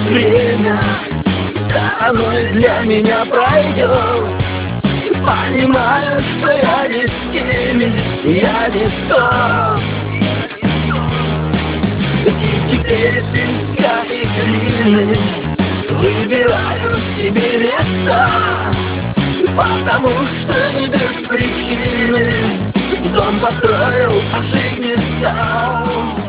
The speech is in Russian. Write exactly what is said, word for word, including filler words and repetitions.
время стороной для меня пройдет. Понимаю, что я не с теми, я не тот. И теперь песка и глины выбираю себе места, потому что не без причины дом построил, а жить не стал.